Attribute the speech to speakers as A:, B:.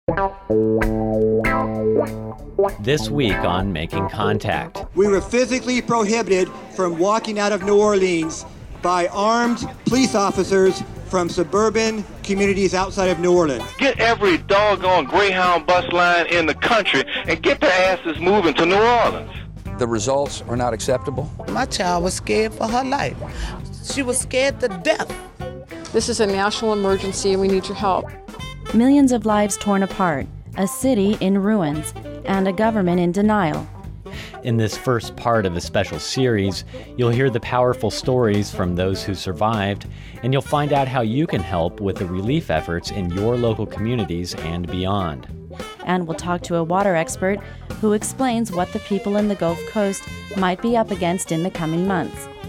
A: This week on Making Contact.
B: We were physically prohibited from walking out of New Orleans by armed police officers from suburban communities outside of New Orleans.
C: Get every doggone Greyhound bus line in the country and get their asses moving to New Orleans.
D: The results are not acceptable.
E: My child was scared for her life. She was scared to death.
F: This is a national emergency and we need your help.
G: Millions of lives torn apart, a city in ruins, and a government in denial.
A: In this first part of a special series, you'll hear the powerful stories from those who survived, and you'll find out how you can help with the relief efforts in your local communities and beyond.
G: And we'll talk to a water expert who explains what the people in the Gulf Coast might be up against in the coming months.